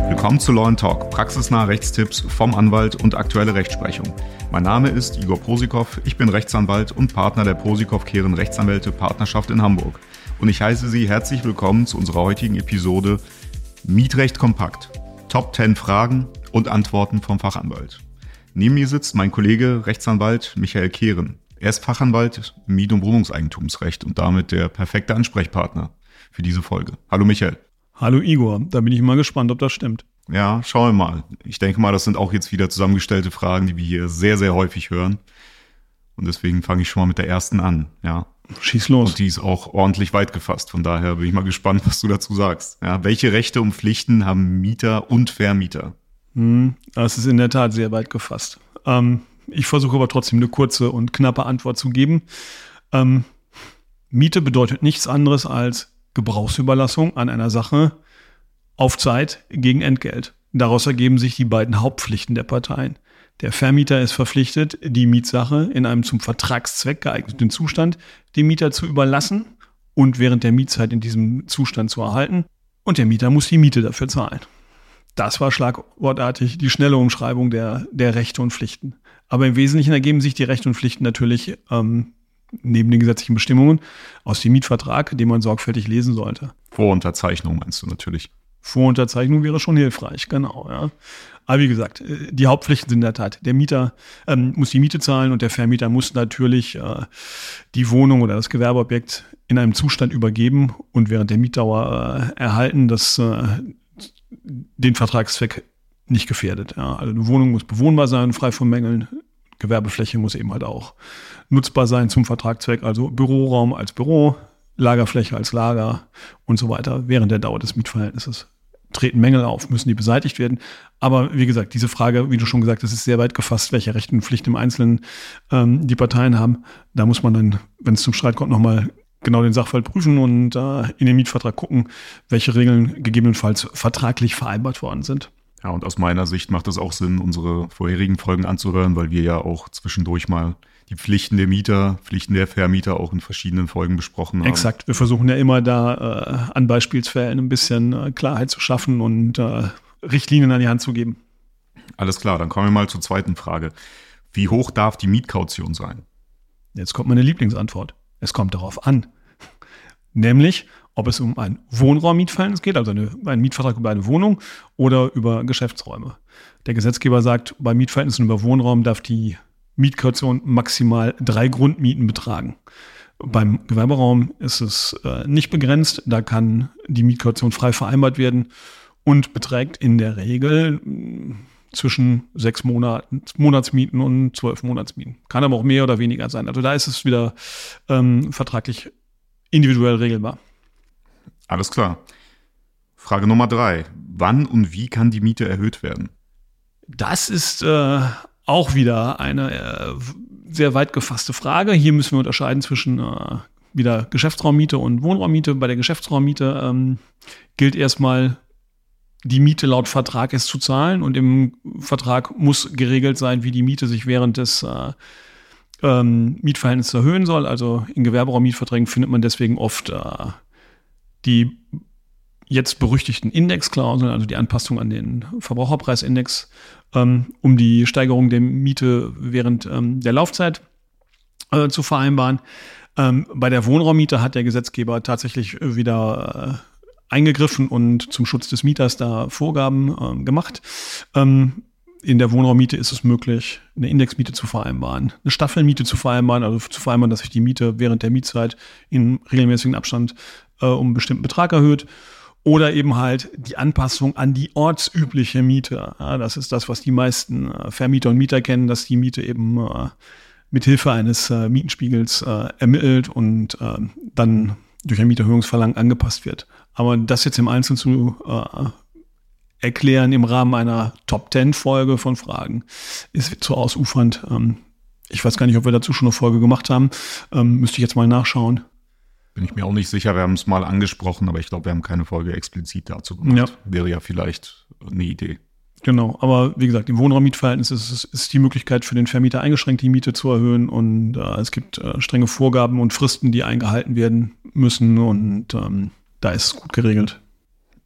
Willkommen zu Law & Talk, praxisnahe Rechtstipps vom Anwalt und aktuelle Rechtsprechung. Mein Name ist Igor Posikow, ich bin Rechtsanwalt und Partner der Posikow-Kehren Rechtsanwälte Partnerschaft in Hamburg. Und ich heiße Sie herzlich willkommen zu unserer heutigen Episode Mietrecht kompakt. Top 10 Fragen und Antworten vom Fachanwalt. Neben mir sitzt mein Kollege Rechtsanwalt Michael Kehren. Er ist Fachanwalt im Miet- und Wohnungseigentumsrecht und damit der perfekte Ansprechpartner für diese Folge. Hallo Michael. Hallo Igor, da bin ich mal gespannt, ob das stimmt. Ja, schauen wir mal. Ich denke mal, das sind auch jetzt wieder zusammengestellte Fragen, die wir hier sehr, sehr häufig hören. Und deswegen fange ich schon mal mit der ersten an. Ja. Schieß los. Und die ist auch ordentlich weit gefasst. Von daher bin ich mal gespannt, was du dazu sagst. Ja, welche Rechte und Pflichten haben Mieter und Vermieter? Das ist in der Tat sehr weit gefasst. Ich versuche aber trotzdem eine kurze und knappe Antwort zu geben. Miete bedeutet nichts anderes als Gebrauchsüberlassung an einer Sache auf Zeit gegen Entgelt. Daraus ergeben sich die beiden Hauptpflichten der Parteien. Der Vermieter ist verpflichtet, die Mietsache in einem zum Vertragszweck geeigneten Zustand dem Mieter zu überlassen und während der Mietzeit in diesem Zustand zu erhalten. Und der Mieter muss die Miete dafür zahlen. Das war schlagwortartig die schnelle Umschreibung der Rechte und Pflichten. Aber im Wesentlichen ergeben sich die Rechte und Pflichten natürlich neben den gesetzlichen Bestimmungen aus dem Mietvertrag, den man sorgfältig lesen sollte. Vorunterzeichnung meinst du natürlich. Vorunterzeichnung wäre schon hilfreich, genau. Ja. Aber wie gesagt, die Hauptpflichten sind in der Tat, der Mieter muss die Miete zahlen und der Vermieter muss natürlich die Wohnung oder das Gewerbeobjekt in einem Zustand übergeben und während der Mietdauer erhalten, das den Vertragszweck nicht gefährdet. Ja. Also eine Wohnung muss bewohnbar sein, frei von Mängeln. Gewerbefläche muss eben halt auch nutzbar sein zum Vertragszweck, also Büroraum als Büro, Lagerfläche als Lager und so weiter. Während der Dauer des Mietverhältnisses treten Mängel auf, müssen die beseitigt werden. Aber wie gesagt, diese Frage, wie du schon gesagt hast, ist sehr weit gefasst, welche Rechte und Pflichten im Einzelnen die Parteien haben. Da muss man dann, wenn es zum Streit kommt, nochmal genau den Sachverhalt prüfen und in den Mietvertrag gucken, welche Regeln gegebenenfalls vertraglich vereinbart worden sind. Ja, und aus meiner Sicht macht es auch Sinn, unsere vorherigen Folgen anzuhören, weil wir ja auch zwischendurch mal die Pflichten der Mieter, Pflichten der Vermieter auch in verschiedenen Folgen besprochen haben. Exakt. Wir versuchen ja immer da an Beispielsfällen ein bisschen Klarheit zu schaffen und Richtlinien an die Hand zu geben. Alles klar, dann kommen wir mal zur zweiten Frage. Wie hoch darf die Mietkaution sein? Jetzt kommt meine Lieblingsantwort. Es kommt darauf an. Nämlich, ob es um ein Wohnraummietverhältnis geht, also einen Mietvertrag über eine Wohnung oder über Geschäftsräume. Der Gesetzgeber sagt, bei Mietverhältnissen über Wohnraum darf die Mietkaution maximal 3 Grundmieten betragen. Beim Gewerberaum ist es nicht begrenzt, da kann die Mietkaution frei vereinbart werden und beträgt in der Regel zwischen 6 Monatsmieten und 12 Monatsmieten. Kann aber auch mehr oder weniger sein. Also da ist es wieder vertraglich individuell regelbar. Alles klar. Frage Nummer 3. Wann und wie kann die Miete erhöht werden? Das ist auch wieder eine sehr weit gefasste Frage. Hier müssen wir unterscheiden zwischen wieder Geschäftsraummiete und Wohnraummiete. Bei der Geschäftsraummiete gilt erstmal, die Miete laut Vertrag ist zu zahlen und im Vertrag muss geregelt sein, wie die Miete sich während des Mietverhältnisses erhöhen soll. Also in Gewerberaummietverträgen findet man deswegen oft die jetzt berüchtigten Indexklauseln, also die Anpassung an den Verbraucherpreisindex, um die Steigerung der Miete während der Laufzeit zu vereinbaren. Bei der Wohnraummiete hat der Gesetzgeber tatsächlich wieder eingegriffen und zum Schutz des Mieters da Vorgaben gemacht. In der Wohnraummiete ist es möglich, eine Indexmiete zu vereinbaren, eine Staffelmiete zu vereinbaren, also zu vereinbaren, dass sich die Miete während der Mietzeit in regelmäßigen Abstand um einen bestimmten Betrag erhöht. Oder eben halt die Anpassung an die ortsübliche Miete. Ja, das ist das, was die meisten Vermieter und Mieter kennen, dass die Miete eben mit Hilfe eines Mietenspiegels ermittelt und dann durch ein Mieterhöhungsverlangen angepasst wird. Aber das jetzt im Einzelnen zu erklären im Rahmen einer Top-10-Folge von Fragen ist zu ausufernd. Ich weiß gar nicht, ob wir dazu schon eine Folge gemacht haben. Müsste ich jetzt mal nachschauen. Bin ich mir auch nicht sicher, wir haben es mal angesprochen, aber ich glaube, wir haben keine Folge explizit dazu gemacht. Ja. Wäre ja vielleicht eine Idee. Genau, aber wie gesagt, im Wohnraummietverhältnis ist die Möglichkeit für den Vermieter eingeschränkt, die Miete zu erhöhen und es gibt strenge Vorgaben und Fristen, die eingehalten werden müssen und da ist es gut geregelt.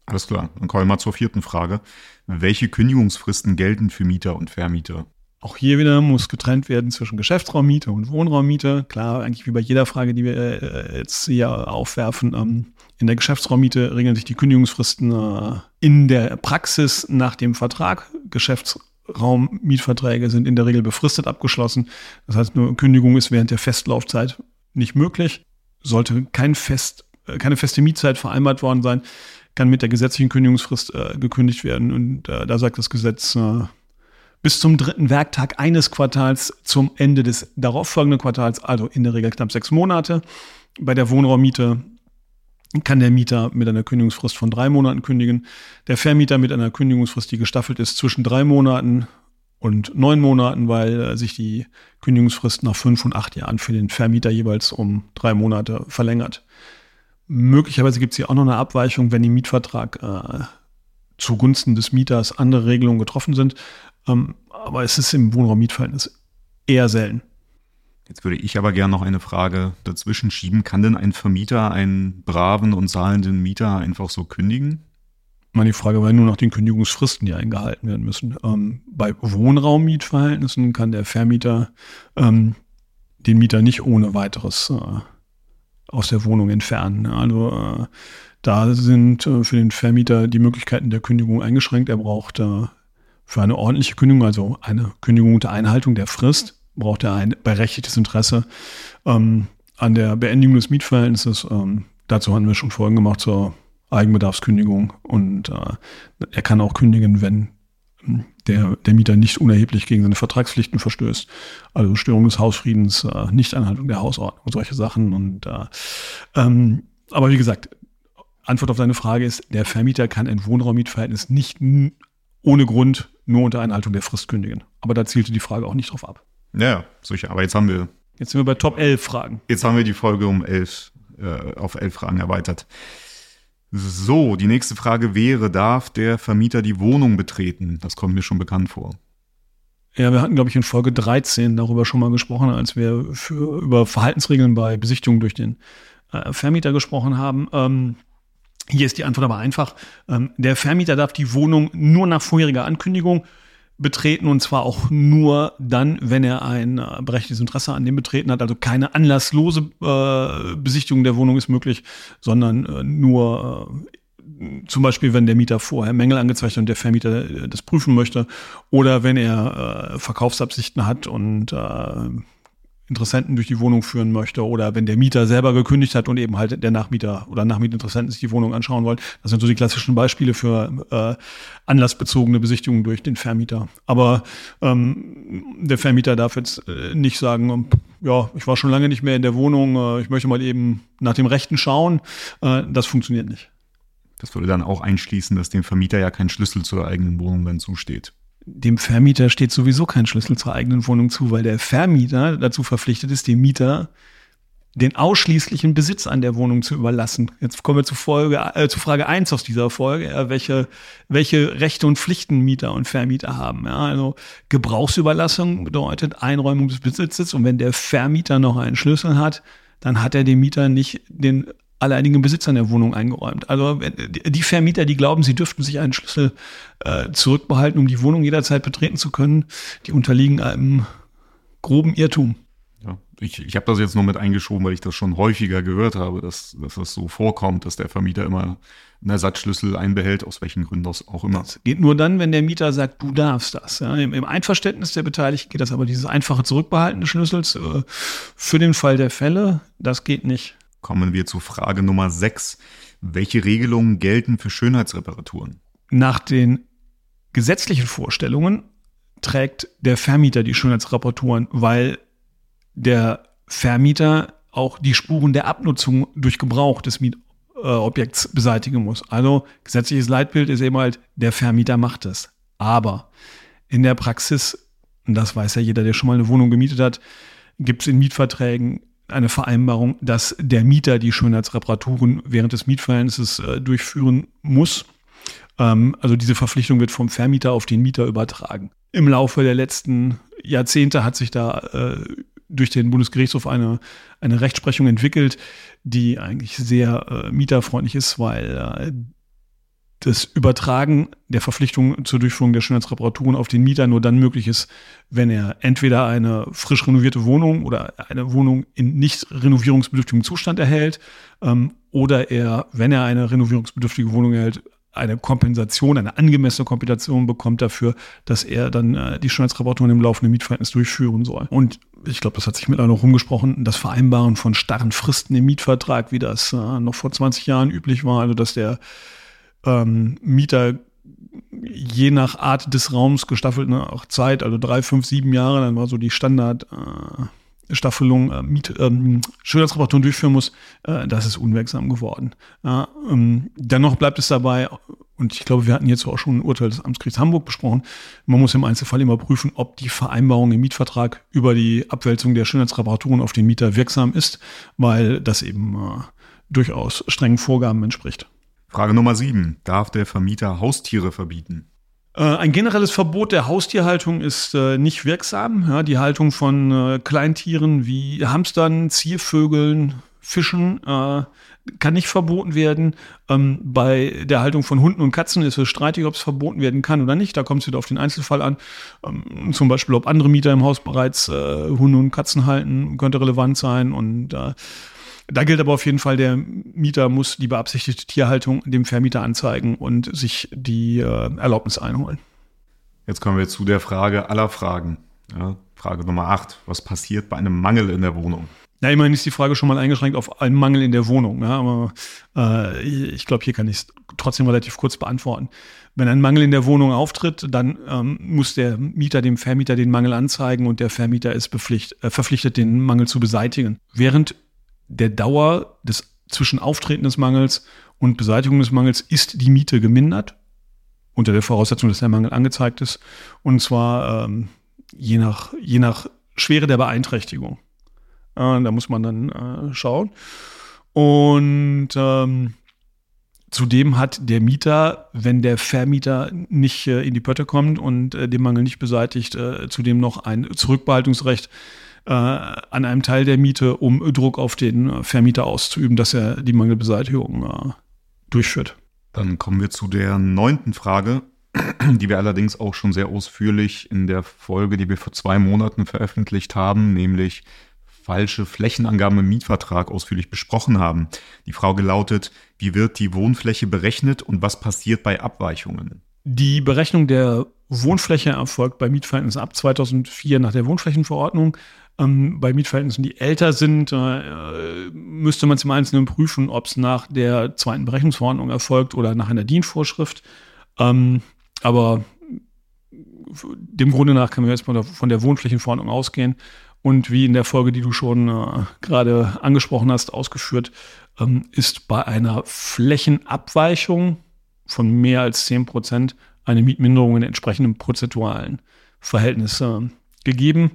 Alles klar, dann kommen wir mal zur 4. Frage. Welche Kündigungsfristen gelten für Mieter und Vermieter? Auch hier wieder muss getrennt werden zwischen Geschäftsraummiete und Wohnraummiete. Klar, eigentlich wie bei jeder Frage, die wir jetzt hier aufwerfen. In der Geschäftsraummiete regeln sich die Kündigungsfristen in der Praxis nach dem Vertrag. Geschäftsraummietverträge sind in der Regel befristet abgeschlossen. Das heißt, eine Kündigung ist während der Festlaufzeit nicht möglich. Sollte keine feste Mietzeit vereinbart worden sein, kann mit der gesetzlichen Kündigungsfrist gekündigt werden. Und da sagt das Gesetz, bis zum 3. Werktag eines Quartals zum Ende des darauffolgenden Quartals, also in der Regel knapp 6 Monate. Bei der Wohnraummiete kann der Mieter mit einer Kündigungsfrist von 3 Monaten kündigen. Der Vermieter mit einer Kündigungsfrist, die gestaffelt ist zwischen 3 Monaten und 9 Monaten, weil sich die Kündigungsfrist nach 5 und 8 Jahren für den Vermieter jeweils um 3 Monate verlängert. Möglicherweise gibt es hier auch noch eine Abweichung, wenn im Mietvertrag zugunsten des Mieters andere Regelungen getroffen sind. Aber es ist im Wohnraummietverhältnis eher selten. Jetzt würde ich aber gerne noch eine Frage dazwischen schieben. Kann denn ein Vermieter einen braven und zahlenden Mieter einfach so kündigen? Die Frage war nur nach den Kündigungsfristen, die eingehalten werden müssen. Bei Wohnraummietverhältnissen kann der Vermieter den Mieter nicht ohne weiteres aus der Wohnung entfernen. Also da sind für den Vermieter die Möglichkeiten der Kündigung eingeschränkt. Er braucht für eine ordentliche Kündigung, also eine Kündigung unter Einhaltung der Frist, braucht er ein berechtigtes Interesse an der Beendigung des Mietverhältnisses. Dazu hatten wir schon Folgen gemacht zur Eigenbedarfskündigung. Und er kann auch kündigen, wenn der Mieter nicht unerheblich gegen seine Vertragspflichten verstößt. Also Störung des Hausfriedens, Nichteinhaltung der Hausordnung und solche Sachen. Und aber wie gesagt, Antwort auf deine Frage ist, der Vermieter kann ein Wohnraummietverhältnis nicht ohne Grund nur unter Einhaltung der Frist kündigen. Aber da zielte die Frage auch nicht drauf ab. Ja, sicher. Aber jetzt sind wir bei Top 11 Fragen. Jetzt haben wir die Folge auf 11 Fragen erweitert. So, die nächste Frage wäre, darf der Vermieter die Wohnung betreten? Das kommt mir schon bekannt vor. Ja, wir hatten, glaube ich, in Folge 13 darüber schon mal gesprochen, als wir über Verhaltensregeln bei Besichtigung durch den Vermieter gesprochen haben. Hier ist die Antwort aber einfach. Der Vermieter darf die Wohnung nur nach vorheriger Ankündigung betreten, und zwar auch nur dann, wenn er ein berechtigtes Interesse an dem Betreten hat. Also keine anlasslose Besichtigung der Wohnung ist möglich, sondern nur zum Beispiel, wenn der Mieter vorher Mängel angezeigt hat und der Vermieter das prüfen möchte, oder wenn er Verkaufsabsichten hat und Interessenten durch die Wohnung führen möchte, oder wenn der Mieter selber gekündigt hat und eben halt der Nachmieter oder Nachmietinteressenten sich die Wohnung anschauen wollen. Das sind so die klassischen Beispiele für anlassbezogene Besichtigungen durch den Vermieter. Aber der Vermieter darf jetzt nicht sagen, ja, ich war schon lange nicht mehr in der Wohnung, ich möchte mal eben nach dem Rechten schauen. Das funktioniert nicht. Das würde dann auch einschließen, dass dem Vermieter ja kein Schlüssel zur eigenen Wohnung dann zusteht. Dem Vermieter steht sowieso kein Schlüssel zur eigenen Wohnung zu, weil der Vermieter dazu verpflichtet ist, dem Mieter den ausschließlichen Besitz an der Wohnung zu überlassen. Jetzt kommen wir zu Frage 1 aus dieser Folge, welche Rechte und Pflichten Mieter und Vermieter haben. Ja, also Gebrauchsüberlassung bedeutet Einräumung des Besitzes, und wenn der Vermieter noch einen Schlüssel hat, dann hat er dem Mieter nicht den alleinigen Besitz an der Wohnung eingeräumt. Also die Vermieter, die glauben, sie dürften sich einen Schlüssel zurückbehalten, um die Wohnung jederzeit betreten zu können, die unterliegen einem groben Irrtum. Ja, ich habe das jetzt nur mit eingeschoben, weil ich das schon häufiger gehört habe, dass das so vorkommt, dass der Vermieter immer einen Ersatzschlüssel einbehält, aus welchen Gründen das auch immer. Das geht nur dann, wenn der Mieter sagt, du darfst das. Ja, im Einverständnis der Beteiligten geht das, aber dieses einfache Zurückbehalten des Schlüssels für den Fall der Fälle, das geht nicht. Kommen wir zu Frage Nummer 6. Welche Regelungen gelten für Schönheitsreparaturen? Nach den gesetzlichen Vorstellungen trägt der Vermieter die Schönheitsreparaturen, weil der Vermieter auch die Spuren der Abnutzung durch Gebrauch des Mietobjekts beseitigen muss. Also gesetzliches Leitbild ist eben halt, der Vermieter macht es. Aber in der Praxis, und das weiß ja jeder, der schon mal eine Wohnung gemietet hat, gibt es in Mietverträgen eine Vereinbarung, dass der Mieter die Schönheitsreparaturen während des Mietverhältnisses durchführen muss. Also diese Verpflichtung wird vom Vermieter auf den Mieter übertragen. Im Laufe der letzten Jahrzehnte hat sich da durch den Bundesgerichtshof eine Rechtsprechung entwickelt, die eigentlich sehr mieterfreundlich ist, weil das Übertragen der Verpflichtung zur Durchführung der Schönheitsreparaturen auf den Mieter nur dann möglich ist, wenn er entweder eine frisch renovierte Wohnung oder eine Wohnung in nicht renovierungsbedürftigem Zustand erhält, oder er, wenn er eine renovierungsbedürftige Wohnung erhält, eine Kompensation, eine angemessene Kompensation bekommt dafür, dass er dann die Schönheitsreparaturen im laufenden Mietverhältnis durchführen soll. Und ich glaube, das hat sich mittlerweile noch rumgesprochen, das Vereinbaren von starren Fristen im Mietvertrag, wie das noch vor 20 Jahren üblich war, also dass der Mieter je nach Art des Raums gestaffelt, auch Zeit, also 3, 5, 7 Jahre, dann war so die Standardstaffelung, Schönheitsreparaturen durchführen muss, das ist unwirksam geworden. Dennoch bleibt es dabei, und ich glaube, wir hatten jetzt auch schon ein Urteil des Amtsgerichts Hamburg besprochen, man muss im Einzelfall immer prüfen, ob die Vereinbarung im Mietvertrag über die Abwälzung der Schönheitsreparaturen auf den Mieter wirksam ist, weil das eben durchaus strengen Vorgaben entspricht. Frage Nummer 7. Darf der Vermieter Haustiere verbieten? Ein generelles Verbot der Haustierhaltung ist nicht wirksam. Ja, die Haltung von Kleintieren wie Hamstern, Ziervögeln, Fischen kann nicht verboten werden. Bei der Haltung von Hunden und Katzen ist es streitig, ob es verboten werden kann oder nicht. Da kommt es wieder auf den Einzelfall an. Zum Beispiel, ob andere Mieter im Haus bereits Hunde und Katzen halten, könnte relevant sein. Und da gilt aber auf jeden Fall, der Mieter muss die beabsichtigte Tierhaltung dem Vermieter anzeigen und sich die Erlaubnis einholen. Jetzt kommen wir zu der Frage aller Fragen. Ja, Frage Nummer 8. Was passiert bei einem Mangel in der Wohnung? Ja, immerhin ist die Frage schon mal eingeschränkt auf einen Mangel in der Wohnung. Ja, aber ich glaube, hier kann ich es trotzdem relativ kurz beantworten. Wenn ein Mangel in der Wohnung auftritt, dann muss der Mieter dem Vermieter den Mangel anzeigen und der Vermieter ist verpflichtet, den Mangel zu beseitigen. Während der Dauer zwischen Auftreten des Mangels und Beseitigung des Mangels ist die Miete gemindert, unter der Voraussetzung, dass der Mangel angezeigt ist, und zwar je nach Schwere der Beeinträchtigung. Da muss man dann schauen. Und zudem hat der Mieter, wenn der Vermieter nicht in die Pötte kommt und den Mangel nicht beseitigt, zudem noch ein Zurückbehaltungsrecht an einem Teil der Miete, um Druck auf den Vermieter auszuüben, dass er die Mangelbeseitigung durchführt. Dann kommen wir zu der 9. Frage, die wir allerdings auch schon sehr ausführlich in der Folge, die wir vor 2 Monaten veröffentlicht haben, nämlich falsche Flächenangaben im Mietvertrag ausführlich besprochen haben. Die Frage lautet, wie wird die Wohnfläche berechnet und was passiert bei Abweichungen? Die Berechnung der Wohnfläche erfolgt bei Mietverhältnissen ab 2004 nach der Wohnflächenverordnung. Bei Mietverhältnissen, die älter sind, müsste man es im Einzelnen prüfen, ob es nach der 2. Berechnungsverordnung erfolgt oder nach einer DIN-Vorschrift. Aber dem Grunde nach kann man jetzt mal von der Wohnflächenverordnung ausgehen. Und wie in der Folge, die du schon gerade angesprochen hast, ausgeführt, ist bei einer Flächenabweichung von mehr als 10% eine Mietminderung in entsprechendem prozentualen Verhältnis gegeben.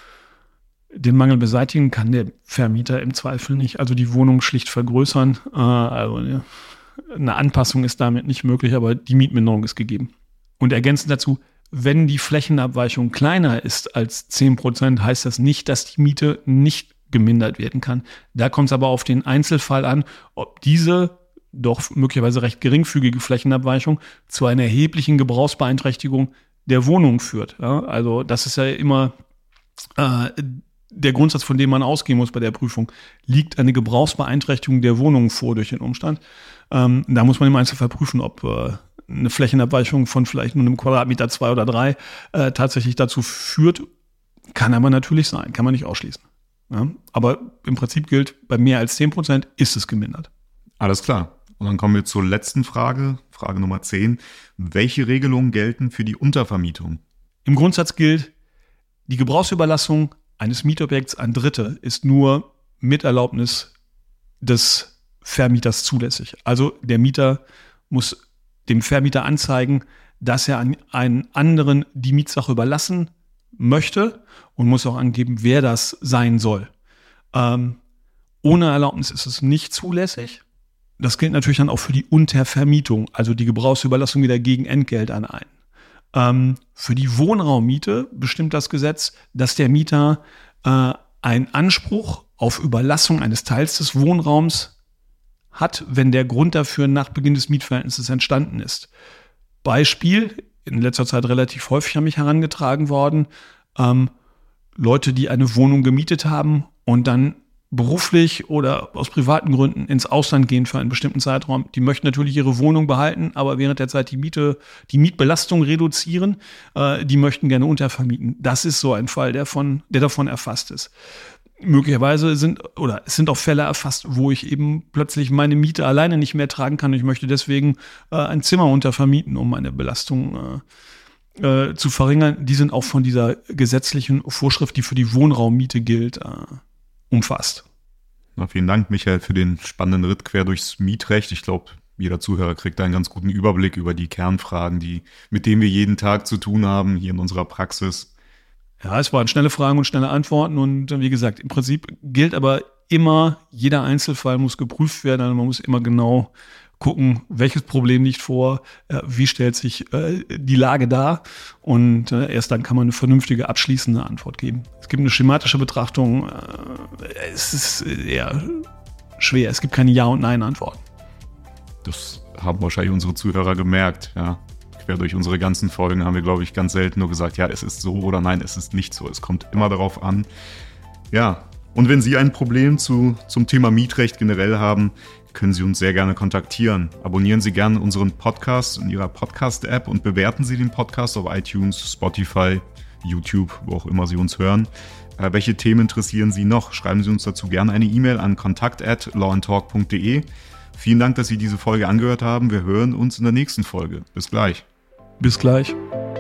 Den Mangel beseitigen kann der Vermieter im Zweifel nicht, also die Wohnung schlicht vergrößern. Also eine Anpassung ist damit nicht möglich, aber die Mietminderung ist gegeben. Und ergänzend dazu, wenn die Flächenabweichung kleiner ist als 10%, heißt das nicht, dass die Miete nicht gemindert werden kann. Da kommt es aber auf den Einzelfall an, ob diese doch möglicherweise recht geringfügige Flächenabweichung zu einer erheblichen Gebrauchsbeeinträchtigung der Wohnung führt. Ja, also das ist ja immer der Grundsatz, von dem man ausgehen muss bei der Prüfung. Liegt eine Gebrauchsbeeinträchtigung der Wohnung vor durch den Umstand? Da muss man im Einzelfall prüfen, ob eine Flächenabweichung von vielleicht nur einem Quadratmeter 2 oder 3 tatsächlich dazu führt. Kann aber natürlich sein, kann man nicht ausschließen. Ja? Aber im Prinzip gilt, bei mehr als 10% ist es gemindert. Alles klar. Und dann kommen wir zur letzten Frage, Frage Nummer 10. Welche Regelungen gelten für die Untervermietung? Im Grundsatz gilt, die Gebrauchsüberlassung eines Mietobjekts an Dritte ist nur mit Erlaubnis des Vermieters zulässig. Also der Mieter muss dem Vermieter anzeigen, dass er an einen anderen die Mietsache überlassen möchte und muss auch angeben, wer das sein soll. Ohne Erlaubnis ist es nicht zulässig. Das gilt natürlich dann auch für die Untervermietung, also die Gebrauchsüberlassung wieder gegen Entgelt an einen. Für die Wohnraummiete bestimmt das Gesetz, dass der Mieter einen Anspruch auf Überlassung eines Teils des Wohnraums hat, wenn der Grund dafür nach Beginn des Mietverhältnisses entstanden ist. Beispiel, in letzter Zeit relativ häufig an mich herangetragen worden, Leute, die eine Wohnung gemietet haben und dann beruflich oder aus privaten Gründen ins Ausland gehen für einen bestimmten Zeitraum. Die möchten natürlich ihre Wohnung behalten, aber während der Zeit die Mietbelastung reduzieren. Die möchten gerne untervermieten. Das ist so ein Fall, der davon erfasst ist. Möglicherweise es sind auch Fälle erfasst, wo ich eben plötzlich meine Miete alleine nicht mehr tragen kann. Ich möchte deswegen ein Zimmer untervermieten, um meine Belastung zu verringern. Die sind auch von dieser gesetzlichen Vorschrift, die für die Wohnraummiete gilt, umfasst. Na, vielen Dank, Michael, für den spannenden Ritt quer durchs Mietrecht. Ich glaube, jeder Zuhörer kriegt da einen ganz guten Überblick über die Kernfragen, mit denen wir jeden Tag zu tun haben, hier in unserer Praxis. Ja, es waren schnelle Fragen und schnelle Antworten und wie gesagt, im Prinzip gilt aber immer, jeder Einzelfall muss geprüft werden, also man muss immer genau gucken, welches Problem liegt vor, wie stellt sich die Lage dar und erst dann kann man eine vernünftige, abschließende Antwort geben. Es gibt eine schematische Betrachtung, es ist eher schwer, es gibt keine Ja- und Nein-Antworten. Das haben wahrscheinlich unsere Zuhörer gemerkt, ja. Quer durch unsere ganzen Folgen haben wir, glaube ich, ganz selten nur gesagt, ja, es ist so oder nein, es ist nicht so. Es kommt immer darauf an. Ja, und wenn Sie ein Problem zum Thema Mietrecht generell haben, können Sie uns sehr gerne kontaktieren. Abonnieren Sie gerne unseren Podcast in Ihrer Podcast-App und bewerten Sie den Podcast auf iTunes, Spotify, YouTube, wo auch immer Sie uns hören. Welche Themen interessieren Sie noch? Schreiben Sie uns dazu gerne eine E-Mail an kontakt@lawandtalk.de. Vielen Dank, dass Sie diese Folge angehört haben. Wir hören uns in der nächsten Folge. Bis gleich. Bis gleich.